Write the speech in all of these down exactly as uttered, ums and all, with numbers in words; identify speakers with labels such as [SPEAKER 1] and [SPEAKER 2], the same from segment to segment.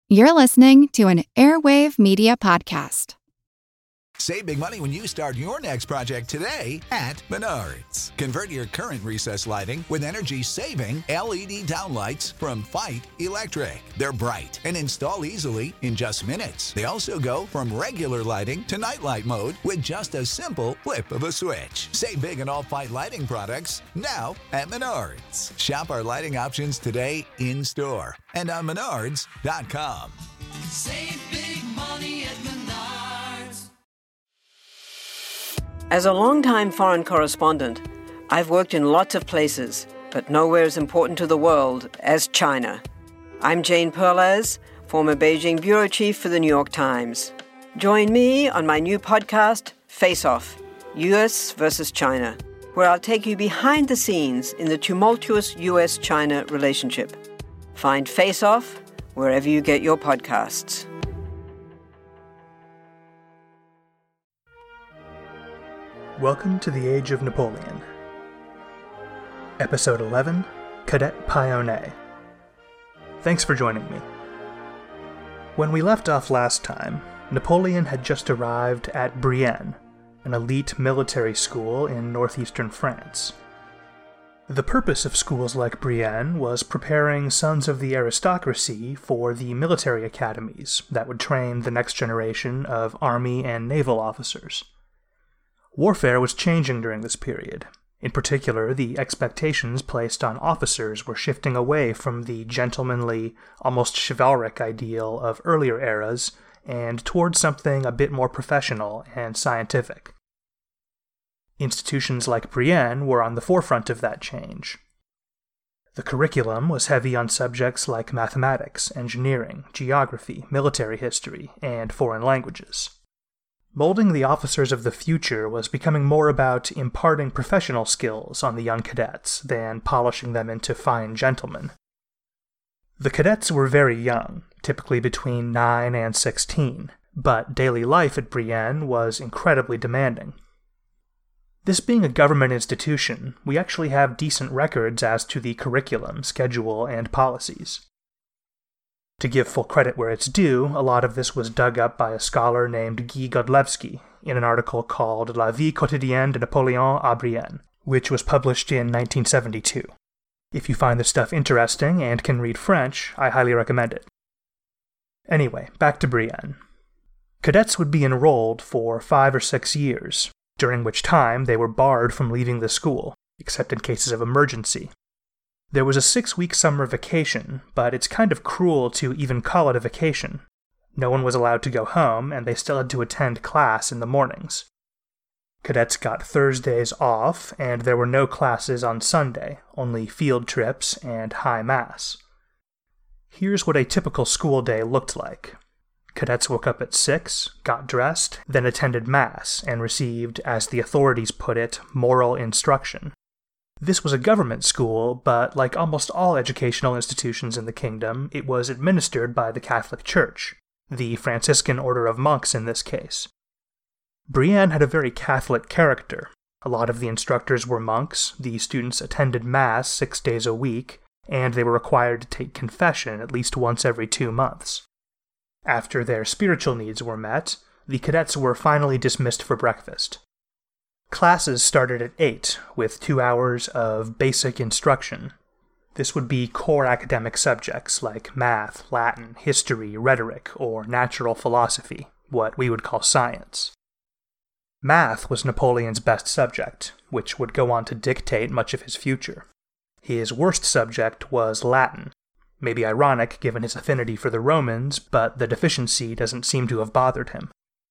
[SPEAKER 1] You're listening to an Airwave Media Podcast.
[SPEAKER 2] Save big money when you start your next project today at Menards. Convert your current recessed lighting with energy-saving L E D downlights from Fight Electric. They're bright and install easily in just minutes. They also go from regular lighting to nightlight mode with just a simple flip of a switch. Save big on all Fight lighting products now at Menards. Shop our lighting options today in-store and on menards dot com.
[SPEAKER 3] Save big money at Menards.
[SPEAKER 4] As a longtime foreign correspondent, I've worked in lots of places, but nowhere as important to the world as China. I'm Jane Perlez, former Beijing bureau chief for the New York Times. Join me on my new podcast, Face Off, U S versus China, where I'll take you behind the scenes in the tumultuous U S China relationship. Find Face Off wherever you get your podcasts.
[SPEAKER 5] Welcome to the Age of Napoleon. Episode eleven, Cadet Pionnet. Thanks for joining me. When we left off last time, Napoleon had just arrived at Brienne, an elite military school in northeastern France. The purpose of schools like Brienne was preparing sons of the aristocracy for the military academies that would train the next generation of army and naval officers. Warfare was changing during this period. In particular, the expectations placed on officers were shifting away from the gentlemanly, almost chivalric ideal of earlier eras and towards something a bit more professional and scientific. Institutions like Brienne were on the forefront of that change. The curriculum was heavy on subjects like mathematics, engineering, geography, military history, and foreign languages. Molding the officers of the future was becoming more about imparting professional skills on the young cadets than polishing them into fine gentlemen. The cadets were very young, typically between nine and sixteen, but daily life at Brienne was incredibly demanding. This being a government institution, we actually have decent records as to the curriculum, schedule, and policies. To give full credit where it's due, a lot of this was dug up by a scholar named Guy Godlewski in an article called La vie quotidienne de Napoléon à Brienne, which was published in nineteen seventy-two. If you find this stuff interesting and can read French, I highly recommend it. Anyway, back to Brienne. Cadets would be enrolled for five or six years, during which time they were barred from leaving the school, except in cases of emergency. There was a six-week summer vacation, but it's kind of cruel to even call it a vacation. No one was allowed to go home, and they still had to attend class in the mornings. Cadets got Thursdays off, and there were no classes on Sunday, only field trips and high mass. Here's what a typical school day looked like. Cadets woke up at six, got dressed, then attended mass, and received, as the authorities put it, moral instruction. This was a government school, but like almost all educational institutions in the kingdom, it was administered by the Catholic Church, the Franciscan order of monks in this case. Brienne had a very Catholic character. A lot of the instructors were monks, the students attended Mass six days a week, and they were required to take confession at least once every two months. After their spiritual needs were met, the cadets were finally dismissed for breakfast. Classes started at eight, with two hours of basic instruction. This would be core academic subjects like math, Latin, history, rhetoric, or natural philosophy, what we would call science. Math was Napoleon's best subject, which would go on to dictate much of his future. His worst subject was Latin. Maybe ironic given his affinity for the Romans, but the deficiency doesn't seem to have bothered him.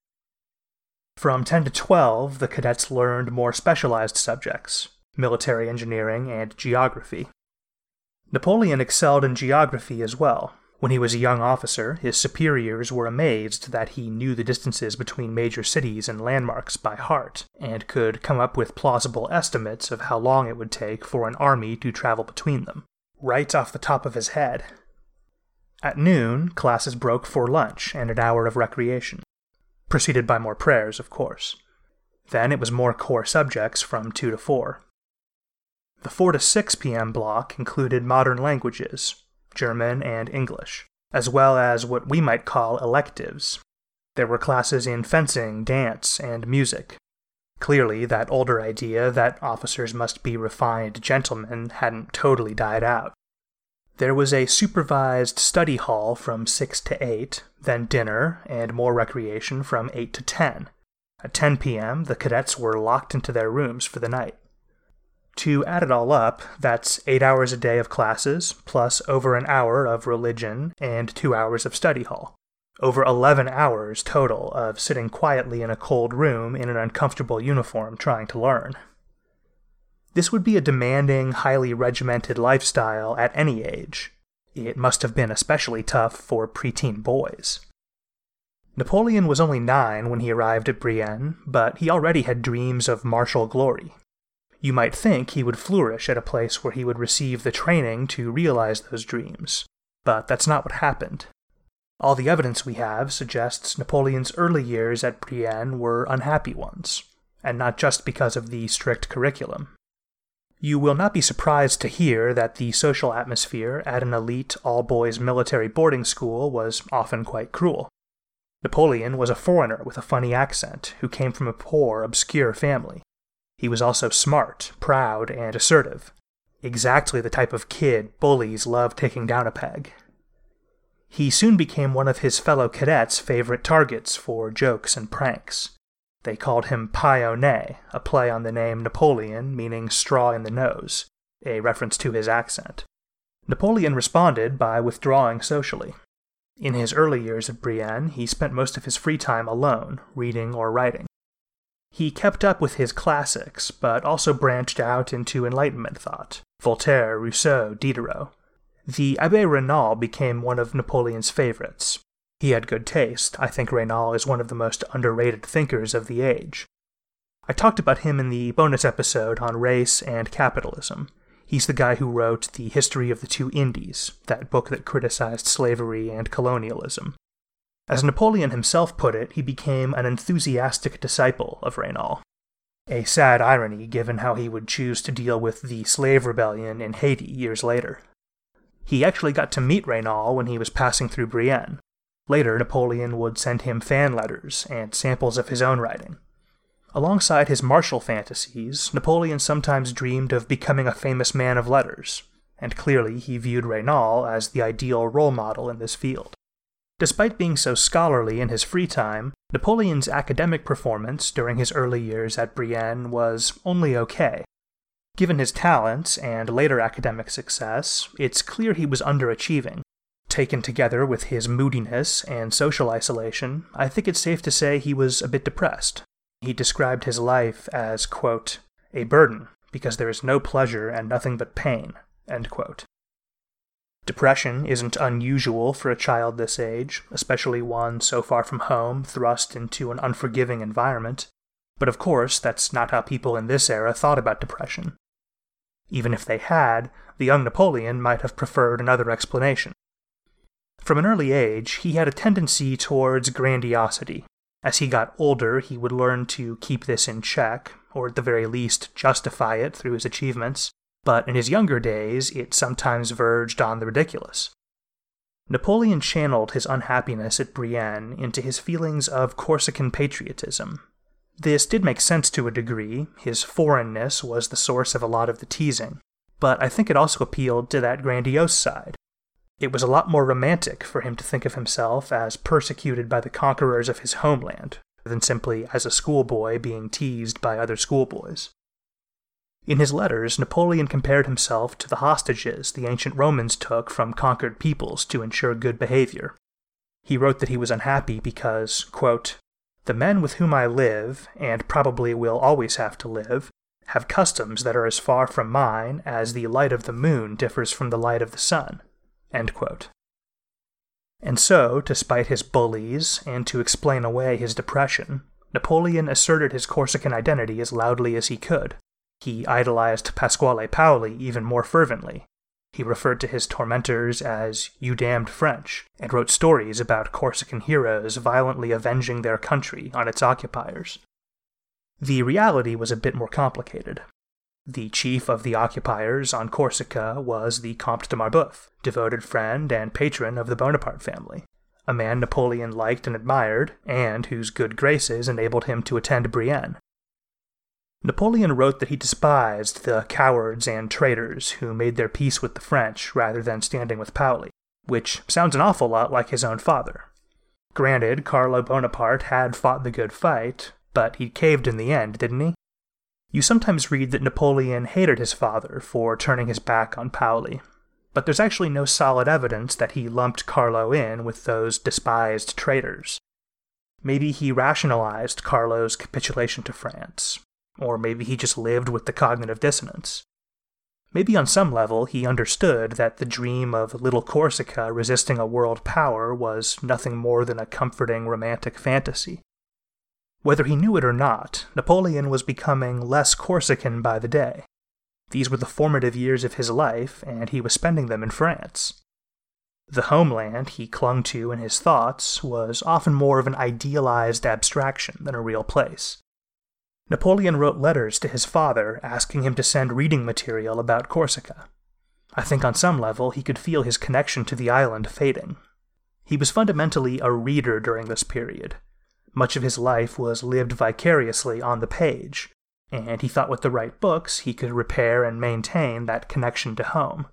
[SPEAKER 5] From ten to twelve, the cadets learned more specialized subjects, military engineering and geography. Napoleon excelled in geography as well. When he was a young officer, his superiors were amazed that he knew the distances between major cities and landmarks by heart, and could come up with plausible estimates of how long it would take for an army to travel between them, right off the top of his head. At noon, classes broke for lunch and an hour of recreation. Preceded by more prayers, of course. Then it was more core subjects from two to four. The four to six p.m. block included modern languages, German and English. as well as what we might call electives. There were classes in fencing, dance, and music. Clearly, that older idea that officers must be refined gentlemen hadn't totally died out. There was a supervised study hall from six to eight, then dinner, and more recreation from eight to ten. At ten p.m., the cadets were locked into their rooms for the night. To add it all up, that's eight hours a day of classes, plus over an hour of religion and two hours of study hall. Over eleven hours total of sitting quietly in a cold room in an uncomfortable uniform trying to learn. This would be a demanding, highly regimented lifestyle at any age. It must have been especially tough for preteen boys. Napoleon was only nine when he arrived at Brienne, but he already had dreams of martial glory. You might think he would flourish at a place where he would receive the training to realize those dreams, but that's not what happened. All the evidence we have suggests Napoleon's early years at Brienne were unhappy ones, and not just because of the strict curriculum. You will not be surprised to hear that the social atmosphere at an elite all-boys military boarding school was often quite cruel. Napoleon was a foreigner with a funny accent who came from a poor, obscure family. He was also smart, proud, and assertive. Exactly the type of kid bullies love taking down a peg. He soon became one of his fellow cadets' favorite targets for jokes and pranks. They called him Paille au nez, a play on the name Napoleon, meaning straw in the nose, a reference to his accent. Napoleon responded by withdrawing socially. In his early years at Brienne, he spent most of his free time alone, reading or writing. He kept up with his classics, but also branched out into Enlightenment thought, Voltaire, Rousseau, Diderot. The Abbé Raynal became one of Napoleon's favorites. He had good taste. I think Raynal is one of the most underrated thinkers of the age. I talked about him in the bonus episode on race and capitalism. He's the guy who wrote The History of the Two Indies, that book that criticized slavery and colonialism. As Napoleon himself put it, he became an enthusiastic disciple of Raynal. A sad irony given how he would choose to deal with the slave rebellion in Haiti years later. He actually got to meet Raynal when he was passing through Brienne. Later, Napoleon would send him fan letters and samples of his own writing. Alongside his martial fantasies, Napoleon sometimes dreamed of becoming a famous man of letters, and clearly he viewed Raynal as the ideal role model in this field. Despite being so scholarly in his free time, Napoleon's academic performance during his early years at Brienne was only okay. Given his talents and later academic success, it's clear he was underachieving. Taken together with his moodiness and social isolation, I think it's safe to say he was a bit depressed. He described his life as, quote, a burden, because there is no pleasure and nothing but pain, end quote. Depression isn't unusual for a child this age, especially one so far from home, thrust into an unforgiving environment. But of course, that's not how people in this era thought about depression. Even if they had, the young Napoleon might have preferred another explanation. From an early age, he had a tendency towards grandiosity. As he got older, he would learn to keep this in check, or at the very least justify it through his achievements, but in his younger days, it sometimes verged on the ridiculous. Napoleon channeled his unhappiness at Brienne into his feelings of Corsican patriotism. This did make sense to a degree. His foreignness was the source of a lot of the teasing, but I think it also appealed to that grandiose side. It was a lot more romantic for him to think of himself as persecuted by the conquerors of his homeland, than simply as a schoolboy being teased by other schoolboys. In his letters, Napoleon compared himself to the hostages the ancient Romans took from conquered peoples to ensure good behavior. He wrote that he was unhappy because, quote, the men with whom I live, and probably will always have to live, have customs that are as far from mine as the light of the moon differs from the light of the sun. End quote. And so, despite his bullies, and to explain away his depression, Napoleon asserted his Corsican identity as loudly as he could. He idolized Pasquale Paoli even more fervently. He referred to his tormentors as "you damned French," and wrote stories about Corsican heroes violently avenging their country on its occupiers. The reality was a bit more complicated. The chief of the occupiers on Corsica was the Comte de Marbeuf, devoted friend and patron of the Bonaparte family, a man Napoleon liked and admired, and whose good graces enabled him to attend Brienne. Napoleon wrote that he despised the cowards and traitors who made their peace with the French rather than standing with Paoli, which sounds an awful lot like his own father. Granted, Carlo Bonaparte had fought the good fight, but he caved in the end, didn't he? You sometimes read that Napoleon hated his father for turning his back on Paoli, but there's actually no solid evidence that he lumped Carlo in with those despised traitors. Maybe he rationalized Carlo's capitulation to France, or maybe he just lived with the cognitive dissonance. Maybe on some level he understood that the dream of little Corsica resisting a world power was nothing more than a comforting romantic fantasy. Whether he knew it or not, Napoleon was becoming less Corsican by the day. These were the formative years of his life, and he was spending them in France. The homeland he clung to in his thoughts was often more of an idealized abstraction than a real place. Napoleon wrote letters to his father asking him to send reading material about Corsica. I think on some level he could feel his connection to the island fading. He was fundamentally a reader during this period. Much of his life was lived vicariously on the page, and he thought with the right books he could repair and maintain that connection to home.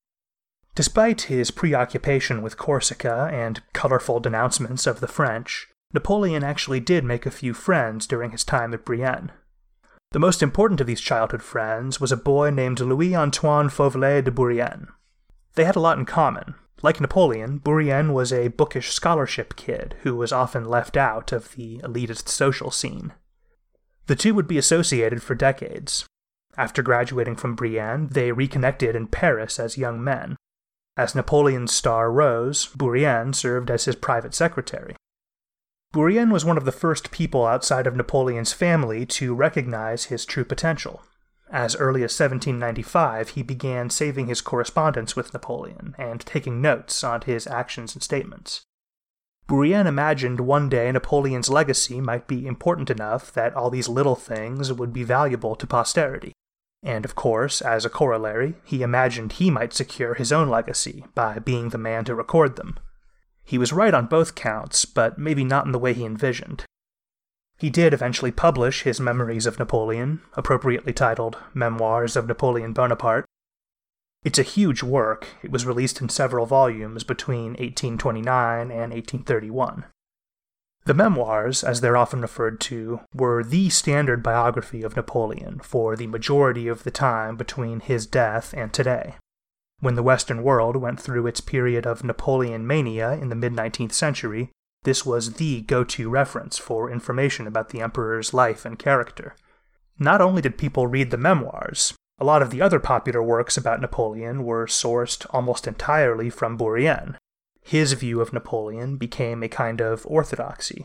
[SPEAKER 5] Despite his preoccupation with Corsica and colorful denouncements of the French, Napoleon actually did make a few friends during his time at Brienne. The most important of these childhood friends was a boy named Louis-Antoine Fauvelet de Bourrienne. They had a lot in common. Like Napoleon, Bourrienne was a bookish scholarship kid who was often left out of the elitist social scene. The two would be associated for decades. After graduating from Brienne, they reconnected in Paris as young men. As Napoleon's star rose, Bourrienne served as his private secretary. Bourrienne was one of the first people outside of Napoleon's family to recognize his true potential. As early as seventeen ninety-five, he began saving his correspondence with Napoleon and taking notes on his actions and statements. Bourrienne imagined one day Napoleon's legacy might be important enough that all these little things would be valuable to posterity. And of course, as a corollary, he imagined he might secure his own legacy by being the man to record them. He was right on both counts, but maybe not in the way he envisioned. He did eventually publish his memories of Napoleon, appropriately titled Memoirs of Napoleon Bonaparte. It's a huge work. It was released in several volumes between eighteen twenty-nine and eighteen thirty-one. The memoirs, as they're often referred to, were the standard biography of Napoleon for the majority of the time between his death and today. When the Western world went through its period of Napoleon mania in the mid-nineteenth century, this was the go-to reference for information about the emperor's life and character. Not only did people read the memoirs, a lot of the other popular works about Napoleon were sourced almost entirely from Bourrienne. His view of Napoleon became a kind of orthodoxy.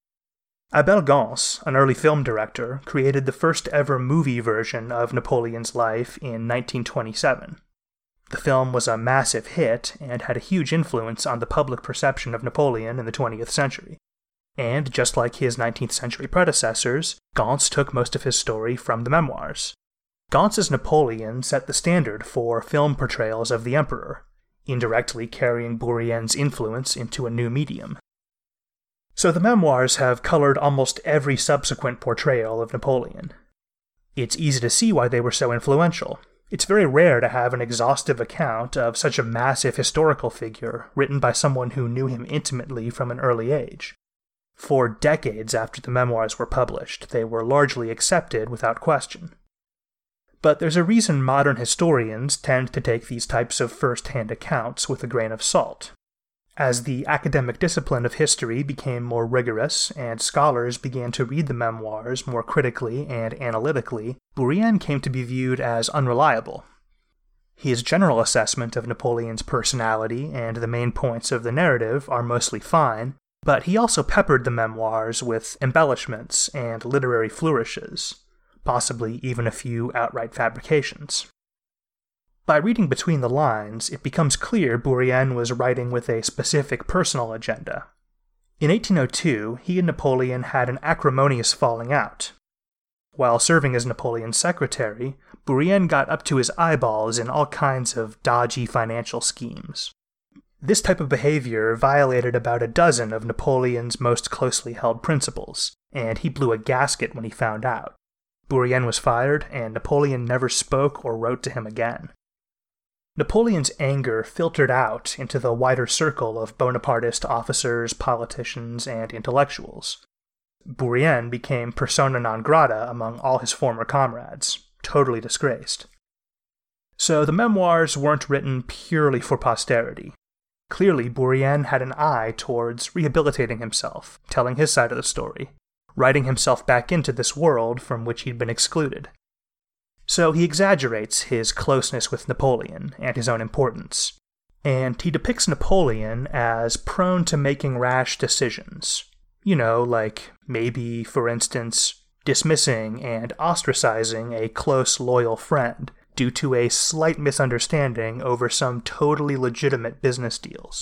[SPEAKER 5] Abel Gance, an early film director, created the first ever movie version of Napoleon's life in nineteen twenty-seven. The film was a massive hit and had a huge influence on the public perception of Napoleon in the twentieth century. And just like his nineteenth century predecessors, Gance took most of his story from the memoirs. Gance's Napoleon set the standard for film portrayals of the emperor, indirectly carrying Bourrienne's influence into a new medium. So the memoirs have colored almost every subsequent portrayal of Napoleon. It's easy to see why they were so influential. It's very rare to have an exhaustive account of such a massive historical figure written by someone who knew him intimately from an early age. For decades after the memoirs were published, they were largely accepted without question. But there's a reason modern historians tend to take these types of first-hand accounts with a grain of salt. As the academic discipline of history became more rigorous and scholars began to read the memoirs more critically and analytically, Bourrienne came to be viewed as unreliable. His general assessment of Napoleon's personality and the main points of the narrative are mostly fine, but he also peppered the memoirs with embellishments and literary flourishes, possibly even a few outright fabrications. By reading between the lines, it becomes clear Bourrienne was writing with a specific personal agenda. In eighteen oh two, he and Napoleon had an acrimonious falling out. while serving as Napoleon's secretary, Bourrienne got up to his eyeballs in all kinds of dodgy financial schemes. This type of behavior violated about a dozen of Napoleon's most closely held principles, and he blew a gasket when he found out. Bourrienne was fired, and Napoleon never spoke or wrote to him again. Napoleon's anger filtered out into the wider circle of Bonapartist officers, politicians, and intellectuals. Bourrienne became persona non grata among all his former comrades, totally disgraced. So the memoirs weren't written purely for posterity. Clearly, Bourrienne had an eye towards rehabilitating himself, telling his side of the story, writing himself back into this world from which he'd been excluded. So he exaggerates his closeness with Napoleon and his own importance, and he depicts Napoleon as prone to making rash decisions. You know, like maybe, for instance, dismissing and ostracizing a close, loyal friend due to a slight misunderstanding over some totally legitimate business deals.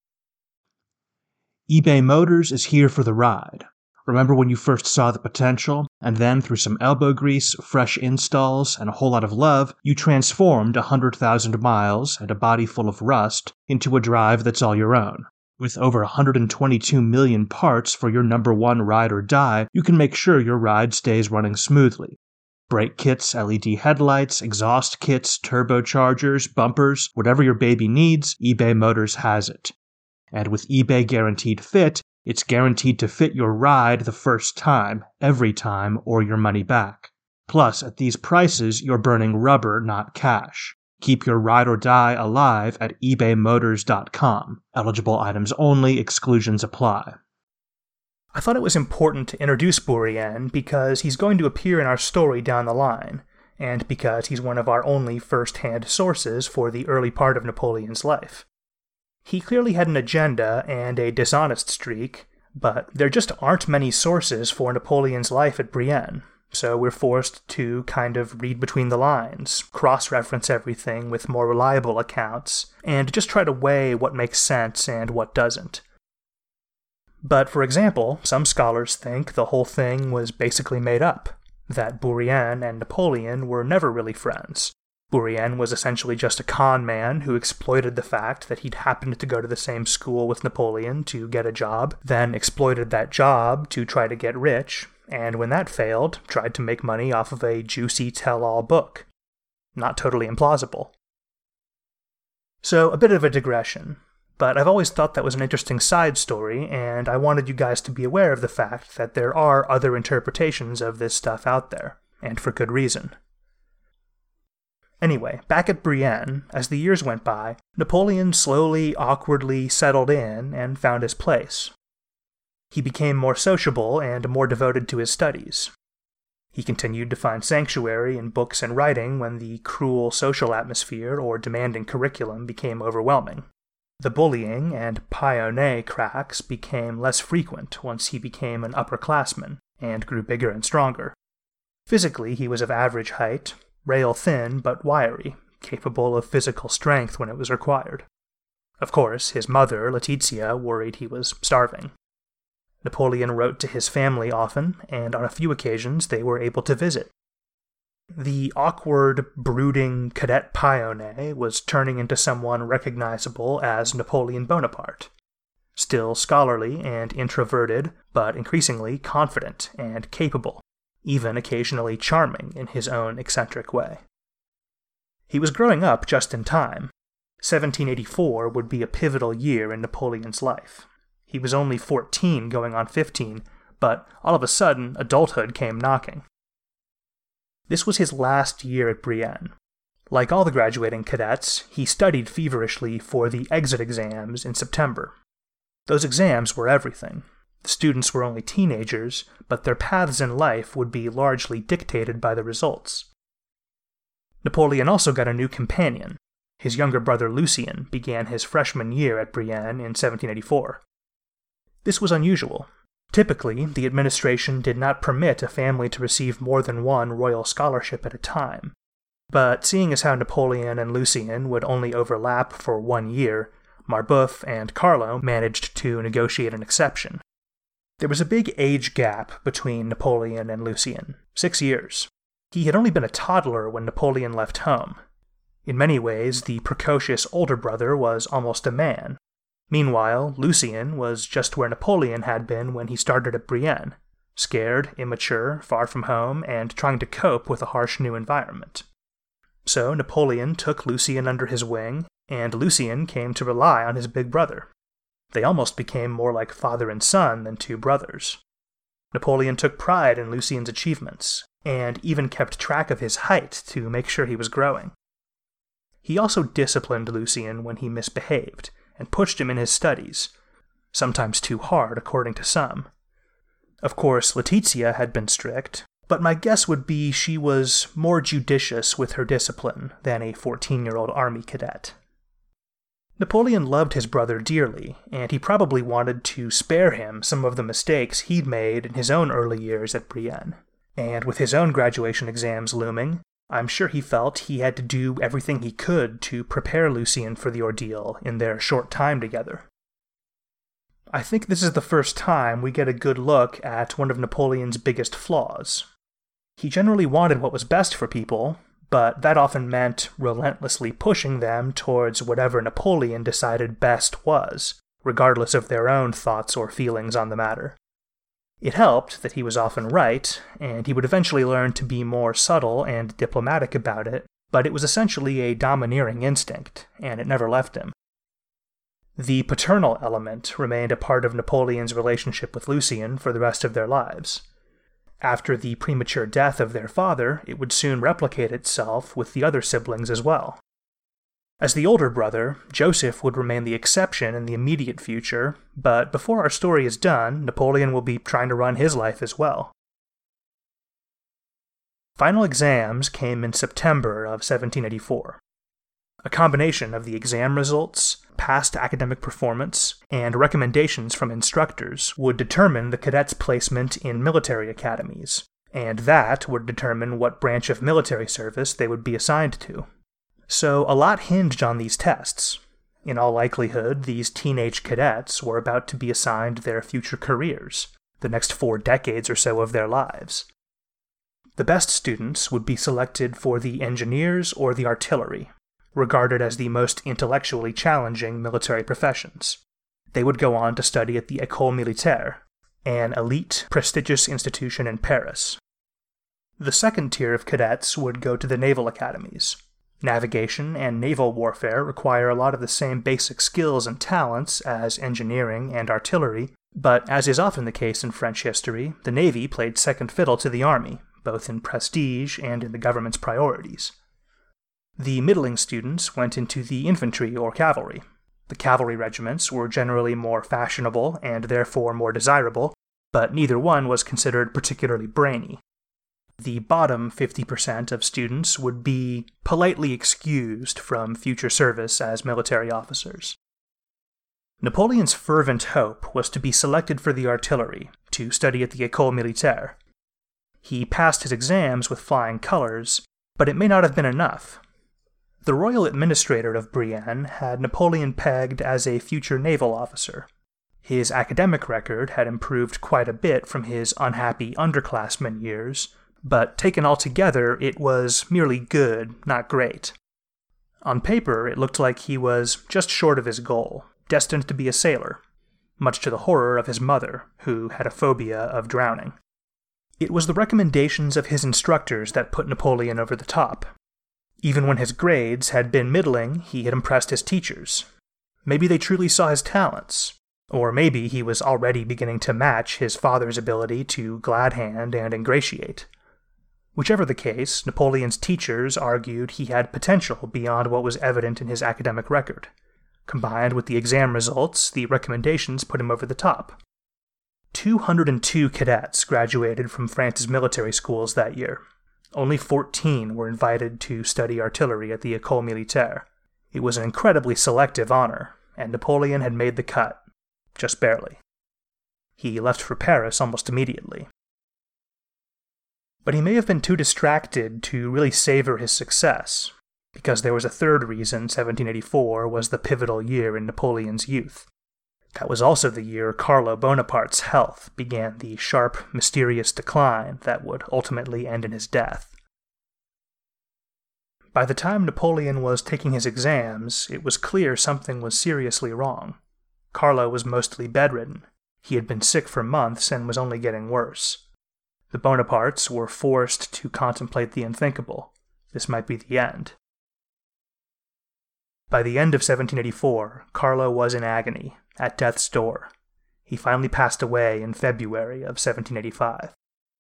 [SPEAKER 6] eBay Motors is here for the ride. Remember when you first saw the potential, and then through some elbow grease, fresh installs, and a whole lot of love, you transformed one hundred thousand miles and a body full of rust into a drive that's all your own. With over one hundred twenty-two million parts for your number one ride or die, you can make sure your ride stays running smoothly. Brake kits, L E D headlights, exhaust kits, turbochargers, bumpers, whatever your baby needs, eBay Motors has it. And with eBay Guaranteed Fit, it's guaranteed to fit your ride the first time, every time, or your money back. Plus, at these prices, you're burning rubber, not cash. Keep your ride or die alive at ebay motors dot com. Eligible items only, exclusions apply.
[SPEAKER 5] I thought it was important to introduce Bourrienne because he's going to appear in our story down the line, and because he's one of our only first-hand sources for the early part of Napoleon's life. He clearly had an agenda and a dishonest streak, but there just aren't many sources for Napoleon's life at Brienne, so we're forced to kind of read between the lines, cross-reference everything with more reliable accounts, and just try to weigh what makes sense and what doesn't. But, for example, some scholars think the whole thing was basically made up, that Bourrienne and Napoleon were never really friends. Bourrienne was essentially just a con man who exploited the fact that he'd happened to go to the same school with Napoleon to get a job, then exploited that job to try to get rich, and when that failed, tried to make money off of a juicy tell-all book. Not totally implausible. So, a bit of a digression. But I've always thought that was an interesting side story, and I wanted you guys to be aware of the fact that there are other interpretations of this stuff out there, and for good reason. Anyway, back at Brienne, as the years went by, Napoleon slowly, awkwardly settled in and found his place. He became more sociable and more devoted to his studies. He continued to find sanctuary in books and writing when the cruel social atmosphere or demanding curriculum became overwhelming. The bullying and pied-au-nez cracks became less frequent once he became an upperclassman and grew bigger and stronger. Physically, he was of average height, rail-thin but wiry, capable of physical strength when it was required. Of course, his mother, Letizia, worried he was starving. Napoleon wrote to his family often, and on a few occasions they were able to visit. The awkward, brooding cadet pied-au-nez was turning into someone recognizable as Napoleon Bonaparte. Still scholarly and introverted, but increasingly confident and capable, even occasionally charming in his own eccentric way. He was growing up just in time. seventeen eighty-four would be a pivotal year in Napoleon's life. He was only fourteen going on fifteen, but all of a sudden adulthood came knocking. This was his last year at Brienne. Like all the graduating cadets, he studied feverishly for the exit exams in September. Those exams were everything. The students were only teenagers, but their paths in life would be largely dictated by the results. Napoleon also got a new companion. His younger brother Lucien began his freshman year at Brienne in seventeen eighty-four. This was unusual. Typically, the administration did not permit a family to receive more than one royal scholarship at a time. But seeing as how Napoleon and Lucien would only overlap for one year, Marbeuf and Carlo managed to negotiate an exception. There was a big age gap between Napoleon and Lucien, six years. He had only been a toddler when Napoleon left home. In many ways, the precocious older brother was almost a man. Meanwhile, Lucien was just where Napoleon had been when he started at Brienne, scared, immature, far from home, and trying to cope with a harsh new environment. So Napoleon took Lucien under his wing, and Lucien came to rely on his big brother. They almost became more like father and son than two brothers. Napoleon took pride in Lucien's achievements, and even kept track of his height to make sure he was growing. He also disciplined Lucien when he misbehaved, and pushed him in his studies, sometimes too hard according to some. Of course, Letizia had been strict, but my guess would be she was more judicious with her discipline than a fourteen-year-old army cadet. Napoleon loved his brother dearly, and he probably wanted to spare him some of the mistakes he'd made in his own early years at Brienne. And with his own graduation exams looming, I'm sure he felt he had to do everything he could to prepare Lucien for the ordeal in their short time together. I think this is the first time we get a good look at one of Napoleon's biggest flaws. He generally wanted what was best for people, but that often meant relentlessly pushing them towards whatever Napoleon decided best was, regardless of their own thoughts or feelings on the matter. It helped that he was often right, and he would eventually learn to be more subtle and diplomatic about it, but it was essentially a domineering instinct, and it never left him. The paternal element remained a part of Napoleon's relationship with Lucien for the rest of their lives. After the premature death of their father, it would soon replicate itself with the other siblings as well. As the older brother, Joseph would remain the exception in the immediate future, but before our story is done, Napoleon will be trying to run his life as well. Final exams came in September of seventeen eighty-four. A combination of the exam results, past academic performance, and recommendations from instructors would determine the cadets' placement in military academies, and that would determine what branch of military service they would be assigned to. So a lot hinged on these tests. In all likelihood, these teenage cadets were about to be assigned their future careers, the next four decades or so of their lives. The best students would be selected for the engineers or the artillery, regarded as the most intellectually challenging military professions. They would go on to study at the École Militaire, an elite, prestigious institution in Paris. The second tier of cadets would go to the naval academies. Navigation and naval warfare require a lot of the same basic skills and talents as engineering and artillery, but as is often the case in French history, the Navy played second fiddle to the Army, both in prestige and in the government's priorities. The middling students went into the infantry or cavalry. The cavalry regiments were generally more fashionable and therefore more desirable, but neither one was considered particularly brainy. The bottom fifty percent of students would be politely excused from future service as military officers. Napoleon's fervent hope was to be selected for the artillery, to study at the École Militaire. He passed his exams with flying colors, but it may not have been enough. The royal administrator of Brienne had Napoleon pegged as a future naval officer. His academic record had improved quite a bit from his unhappy underclassmen years, but taken all together, it was merely good, not great. On paper, it looked like he was just short of his goal, destined to be a sailor, much to the horror of his mother, who had a phobia of drowning. It was the recommendations of his instructors that put Napoleon over the top. Even when his grades had been middling, he had impressed his teachers. Maybe they truly saw his talents, or maybe he was already beginning to match his father's ability to glad hand and ingratiate. Whichever the case, Napoleon's teachers argued he had potential beyond what was evident in his academic record. Combined with the exam results, the recommendations put him over the top. two hundred two cadets graduated from France's military schools that year. Only fourteen were invited to study artillery at the École Militaire. It was an incredibly selective honor, and Napoleon had made the cut, just barely. He left for Paris almost immediately. But he may have been too distracted to really savor his success, because there was a third reason seventeen eighty-four was the pivotal year in Napoleon's youth. That was also the year Carlo Bonaparte's health began the sharp, mysterious decline that would ultimately end in his death. By the time Napoleon was taking his exams, it was clear something was seriously wrong. Carlo was mostly bedridden. He had been sick for months and was only getting worse. The Bonapartes were forced to contemplate the unthinkable. This might be the end. By the end of seventeen eighty-four, Carlo was in agony, at death's door. He finally passed away in February of seventeen eighty-five.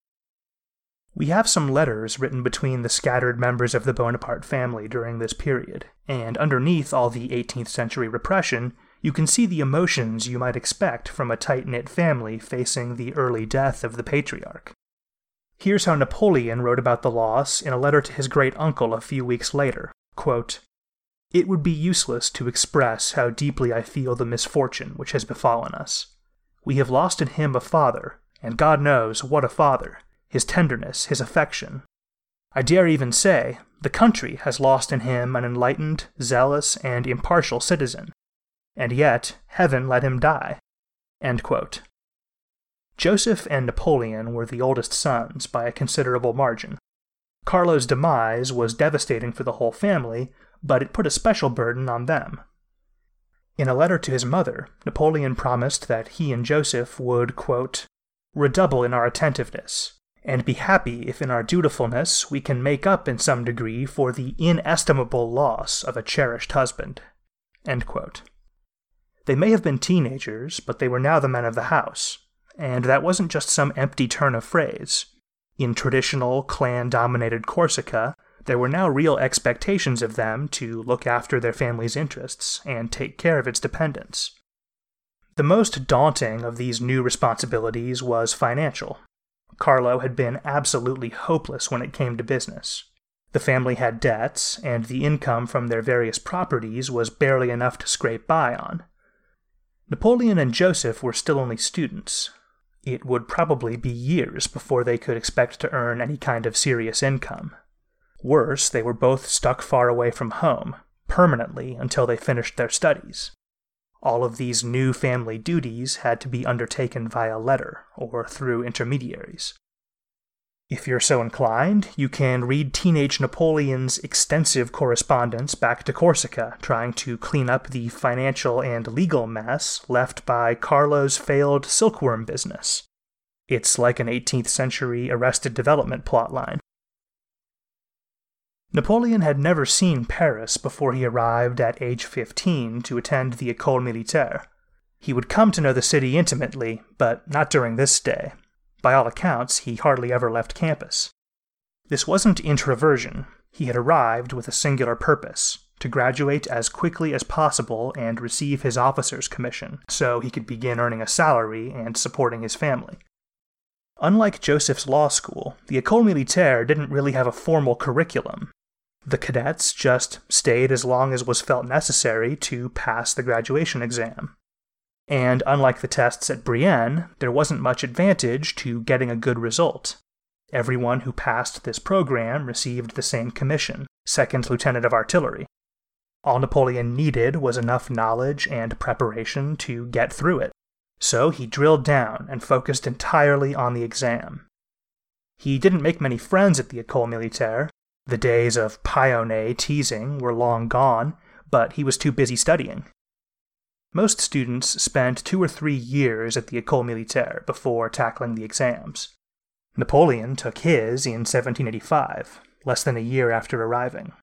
[SPEAKER 5] We have some letters written between the scattered members of the Bonaparte family during this period, and underneath all the eighteenth century repression, you can see the emotions you might expect from a tight-knit family facing the early death of the patriarch. Here's how Napoleon wrote about the loss in a letter to his great-uncle a few weeks later, quote, "It would be useless to express how deeply I feel the misfortune which has befallen us. We have lost in him a father, and God knows what a father, his tenderness, his affection. I dare even say, the country has lost in him an enlightened, zealous, and impartial citizen. And yet, heaven let him die." End quote. Joseph and Napoleon were the oldest sons by a considerable margin. Carlo's demise was devastating for the whole family, but it put a special burden on them. In a letter to his mother, Napoleon promised that he and Joseph would, quote, "redouble in our attentiveness, and be happy if in our dutifulness we can make up in some degree for the inestimable loss of a cherished husband." End quote. They may have been teenagers, but they were now the men of the house, and that wasn't just some empty turn of phrase. In traditional, clan-dominated Corsica, there were now real expectations of them to look after their family's interests and take care of its dependents. The most daunting of these new responsibilities was financial. Carlo had been absolutely hopeless when it came to business. The family had debts, and the income from their various properties was barely enough to scrape by on. Napoleon and Joseph were still only students. It would probably be years before they could expect to earn any kind of serious income. Worse, they were both stuck far away from home, permanently until they finished their studies. All of these new family duties had to be undertaken via letter or through intermediaries. If you're so inclined, you can read teenage Napoleon's extensive correspondence back to Corsica, trying to clean up the financial and legal mess left by Carlo's failed silkworm business. It's like an eighteenth century Arrested Development plotline. Napoleon had never seen Paris before he arrived at age fifteen to attend the École Militaire. He would come to know the city intimately, but not during this stay. By all accounts, he hardly ever left campus. This wasn't introversion. He had arrived with a singular purpose, to graduate as quickly as possible and receive his officer's commission, so he could begin earning a salary and supporting his family. Unlike Joseph's law school, the École Militaire didn't really have a formal curriculum. The cadets just stayed as long as was felt necessary to pass the graduation exam. And unlike the tests at Brienne, there wasn't much advantage to getting a good result. Everyone who passed this program received the same commission, second lieutenant of artillery. All Napoleon needed was enough knowledge and preparation to get through it, so he drilled down and focused entirely on the exam. He didn't make many friends at the École Militaire. The days of pionnier teasing were long gone, but he was too busy studying. Most students spent two or three years at the École Militaire before tackling the exams. Napoleon took his in seventeen eighty-five, less than a year after arriving.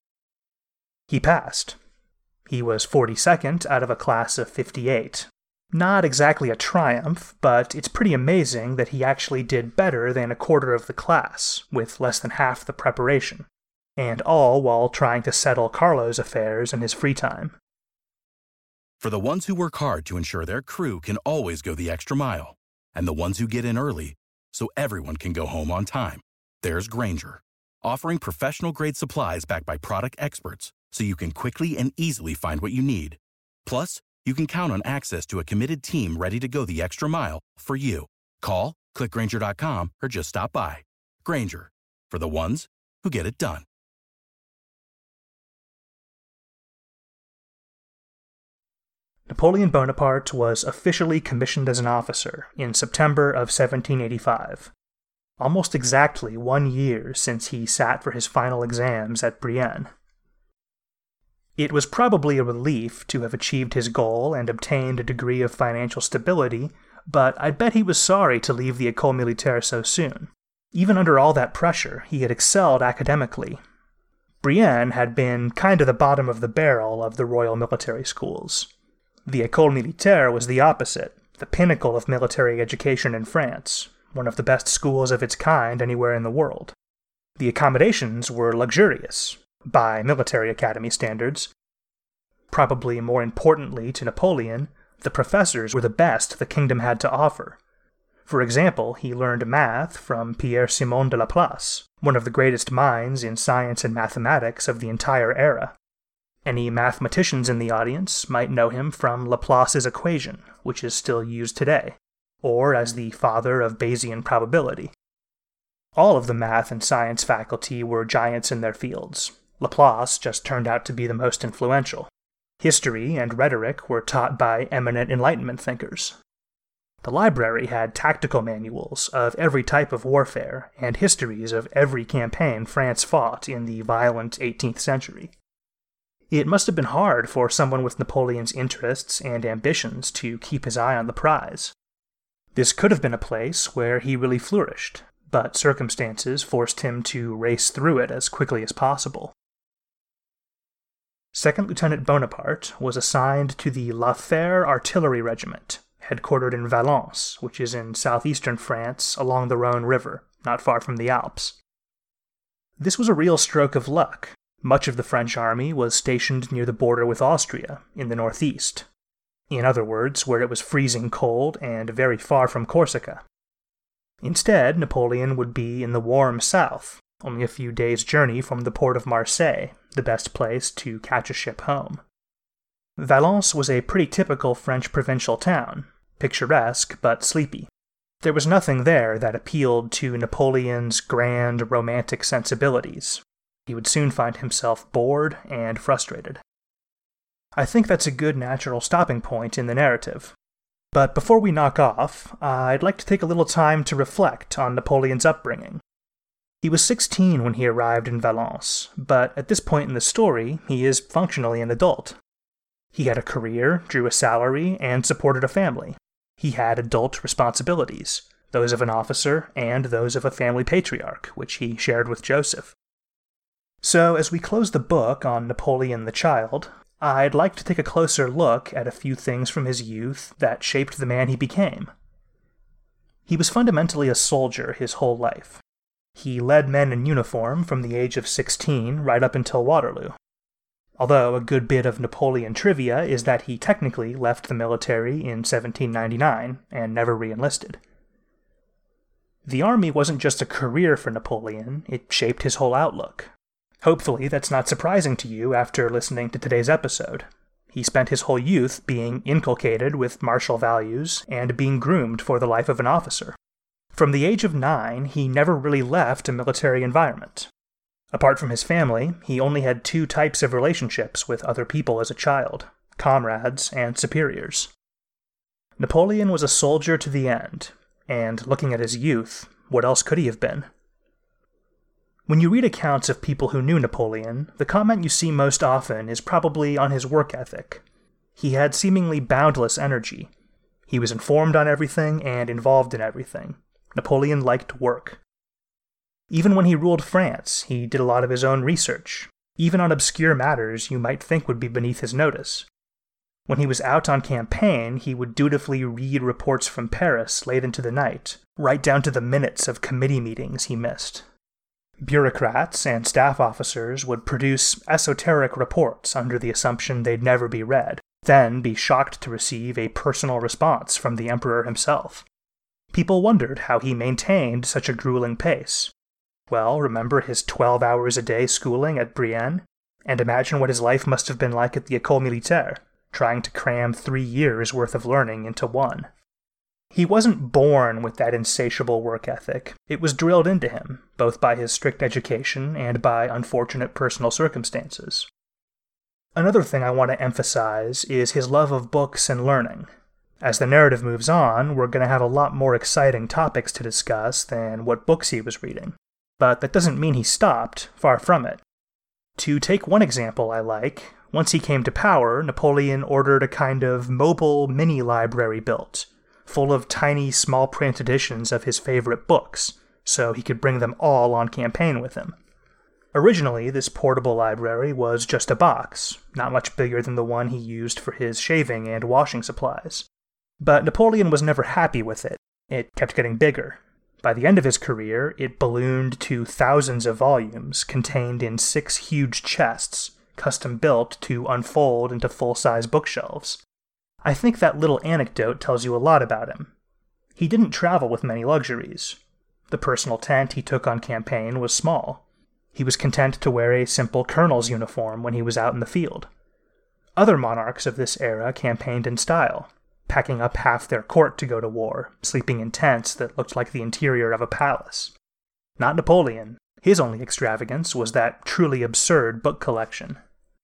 [SPEAKER 5] He passed. He was forty-second out of a class of fifty-eight. Not exactly a triumph, but it's pretty amazing that he actually did better than a quarter of the class, with less than half the preparation, and all while trying to settle Carlo's affairs in his free time.
[SPEAKER 7] For the ones who work hard to ensure their crew can always go the extra mile, and the ones who get in early so everyone can go home on time, there's Grainger, offering professional-grade supplies backed by product experts so you can quickly and easily find what you need. Plus, you can count on access to a committed team ready to go the extra mile for you. Call, click Grainger dot com, or just stop by. Grainger, for the ones who get it done.
[SPEAKER 5] Napoleon Bonaparte was officially commissioned as an officer in September of seventeen eighty-five, almost exactly one year since he sat for his final exams at Brienne. It was probably a relief to have achieved his goal and obtained a degree of financial stability, but I'd bet he was sorry to leave the École Militaire so soon. Even under all that pressure, he had excelled academically. Brienne had been kind of the bottom of the barrel of the Royal Military Schools. The École Militaire was the opposite, the pinnacle of military education in France, one of the best schools of its kind anywhere in the world. The accommodations were luxurious, by military academy standards. Probably more importantly to Napoleon, the professors were the best the kingdom had to offer. For example, he learned math from Pierre-Simon de Laplace, one of the greatest minds in science and mathematics of the entire era. Any mathematicians in the audience might know him from Laplace's equation, which is still used today, or as the father of Bayesian probability. All of the math and science faculty were giants in their fields. Laplace just turned out to be the most influential. History and rhetoric were taught by eminent Enlightenment thinkers. The library had tactical manuals of every type of warfare and histories of every campaign France fought in the violent eighteenth century. It must have been hard for someone with Napoleon's interests and ambitions to keep his eye on the prize. This could have been a place where he really flourished, but circumstances forced him to race through it as quickly as possible. Second Lieutenant Bonaparte was assigned to the La Fère Artillery Regiment, headquartered in Valence, which is in southeastern France along the Rhône River, not far from the Alps. This was a real stroke of luck. Much of the French army was stationed near the border with Austria, in the northeast. In other words, where it was freezing cold and very far from Corsica. Instead, Napoleon would be in the warm south, only a few days' journey from the port of Marseille, the best place to catch a ship home. Valence was a pretty typical French provincial town, picturesque but sleepy. There was nothing there that appealed to Napoleon's grand, romantic sensibilities. He would soon find himself bored and frustrated. I think that's a good natural stopping point in the narrative. But before we knock off, I'd like to take a little time to reflect on Napoleon's upbringing. He was sixteen when he arrived in Valence, but at this point in the story, he is functionally an adult. He had a career, drew a salary, and supported a family. He had adult responsibilities, those of an officer and those of a family patriarch, which he shared with Joseph. So, as we close the book on Napoleon the Child, I'd like to take a closer look at a few things from his youth that shaped the man he became. He was fundamentally a soldier his whole life. He led men in uniform from the age of sixteen right up until Waterloo. Although a good bit of Napoleon trivia is that he technically left the military in seventeen ninety-nine and never re-enlisted. The army wasn't just a career for Napoleon, it shaped his whole outlook. Hopefully that's not surprising to you after listening to today's episode. He spent his whole youth being inculcated with martial values and being groomed for the life of an officer. From the age of nine, he never really left a military environment. Apart from his family, he only had two types of relationships with other people as a child, comrades and superiors. Napoleon was a soldier to the end, and looking at his youth, what else could he have been? When you read accounts of people who knew Napoleon, the comment you see most often is probably on his work ethic. He had seemingly boundless energy. He was informed on everything and involved in everything. Napoleon liked work. Even when he ruled France, he did a lot of his own research, even on obscure matters you might think would be beneath his notice. When he was out on campaign, he would dutifully read reports from Paris late into the night, right down to the minutes of committee meetings he missed. Bureaucrats and staff officers would produce esoteric reports under the assumption they'd never be read, then be shocked to receive a personal response from the emperor himself. People wondered how he maintained such a grueling pace. Well, remember his twelve hours a day schooling at Brienne? And imagine what his life must have been like at the École Militaire, trying to cram three years' worth of learning into one. He wasn't born with that insatiable work ethic. It was drilled into him, both by his strict education and by unfortunate personal circumstances. Another thing I want to emphasize is his love of books and learning. As the narrative moves on, we're going to have a lot more exciting topics to discuss than what books he was reading. But that doesn't mean he stopped, far from it. To take one example I like, once he came to power, Napoleon ordered a kind of mobile mini-library built, full of tiny small print editions of his favorite books, so he could bring them all on campaign with him. Originally, this portable library was just a box, not much bigger than the one he used for his shaving and washing supplies. But Napoleon was never happy with it. It kept getting bigger. By the end of his career, it ballooned to thousands of volumes contained in six huge chests, custom-built to unfold into full-size bookshelves. I think that little anecdote tells you a lot about him. He didn't travel with many luxuries. The personal tent he took on campaign was small. He was content to wear a simple colonel's uniform when he was out in the field. Other monarchs of this era campaigned in style, packing up half their court to go to war, sleeping in tents that looked like the interior of a palace. Not Napoleon. His only extravagance was that truly absurd book collection.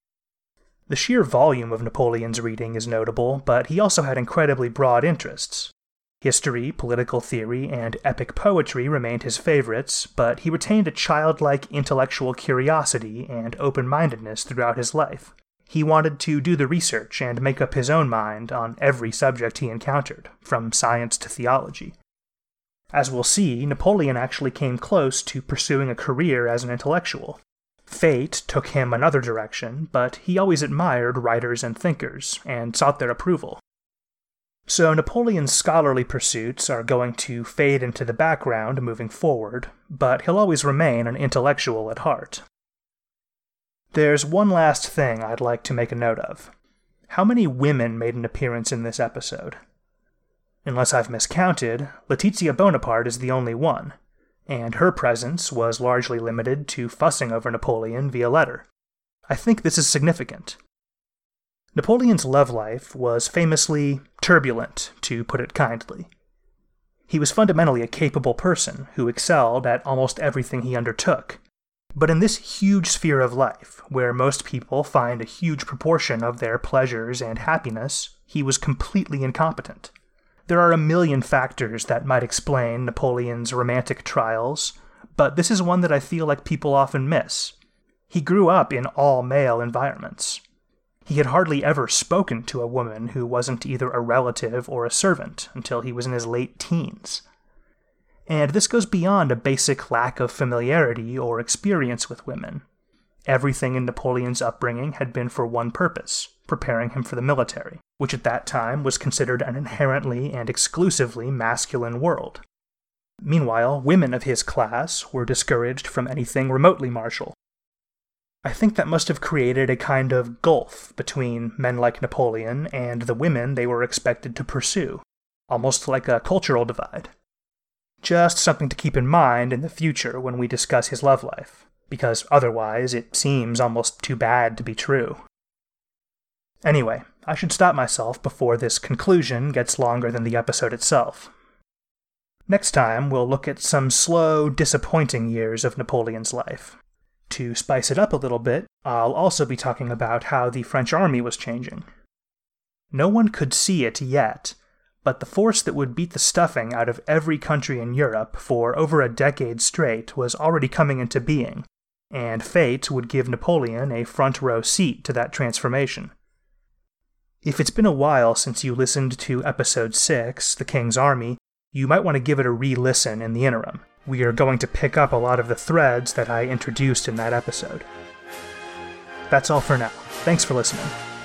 [SPEAKER 5] The sheer volume of Napoleon's reading is notable, but he also had incredibly broad interests. History, political theory, and epic poetry remained his favorites, but he retained a childlike intellectual curiosity and open-mindedness throughout his life. He wanted to do the research and make up his own mind on every subject he encountered, from science to theology. As we'll see, Napoleon actually came close to pursuing a career as an intellectual. Fate took him another direction, but he always admired writers and thinkers, and sought their approval. So Napoleon's scholarly pursuits are going to fade into the background moving forward, but he'll always remain an intellectual at heart. There's one last thing I'd like to make a note of. How many women made an appearance in this episode? Unless I've miscounted, Letizia Bonaparte is the only one, and her presence was largely limited to fussing over Napoleon via letter. I think this is significant. Napoleon's love life was famously turbulent, to put it kindly. He was fundamentally a capable person who excelled at almost everything he undertook. But in this huge sphere of life, where most people find a huge proportion of their pleasures and happiness, he was completely incompetent. There are a million factors that might explain Napoleon's romantic trials, but this is one that I feel like people often miss. He grew up in all-male environments. He had hardly ever spoken to a woman who wasn't either a relative or a servant until he was in his late teens. And this goes beyond a basic lack of familiarity or experience with women. Everything in Napoleon's upbringing had been for one purpose, preparing him for the military, which at that time was considered an inherently and exclusively masculine world. Meanwhile, women of his class were discouraged from anything remotely martial. I think that must have created a kind of gulf between men like Napoleon and the women they were expected to pursue, almost like a cultural divide. Just something to keep in mind in the future when we discuss his love life, because otherwise it seems almost too bad to be true. Anyway, I should stop myself before this conclusion gets longer than the episode itself. Next time, we'll look at some slow, disappointing years of Napoleon's life. To spice it up a little bit, I'll also be talking about how the French army was changing. No one could see it yet, but the force that would beat the stuffing out of every country in Europe for over a decade straight was already coming into being, and fate would give Napoleon a front-row seat to that transformation. If it's been a while since you listened to Episode six, The King's Army, you might want to give it a re-listen in the interim. We are going to pick up a lot of the threads that I introduced in that episode. That's all for now. Thanks for listening.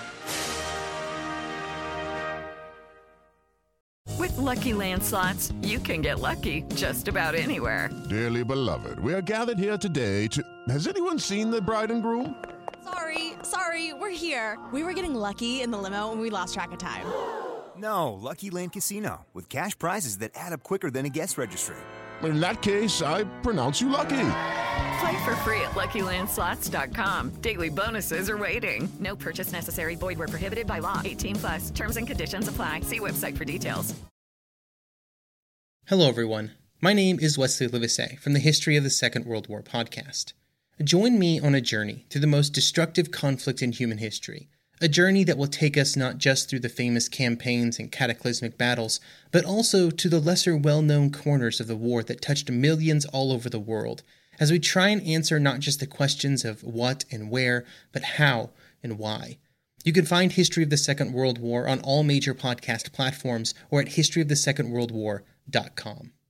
[SPEAKER 8] With Lucky Land Slots, you can get lucky just about anywhere.
[SPEAKER 9] Dearly beloved, we are gathered here today to... Has anyone seen the bride and groom?
[SPEAKER 10] Sorry, sorry, we're here. We were getting lucky in the limo and we lost track of time.
[SPEAKER 11] No, Lucky Land Casino, with cash prizes that add up quicker than a guest registry.
[SPEAKER 9] In that case, I pronounce you lucky.
[SPEAKER 8] Play for free at Lucky Land Slots dot com. Daily bonuses are waiting. No purchase necessary. Void where prohibited by law. eighteen plus. Terms and conditions apply. See website for details.
[SPEAKER 12] Hello, everyone. My name is Wesley Livesey from the History of the Second World War podcast. Join me on a journey through the most destructive conflict in human history. A journey that will take us not just through the famous campaigns and cataclysmic battles, but also to the lesser well-known corners of the war that touched millions all over the world, as we try and answer not just the questions of what and where, but how and why. You can find History of the Second World War on all major podcast platforms or at history of the second world war dot com.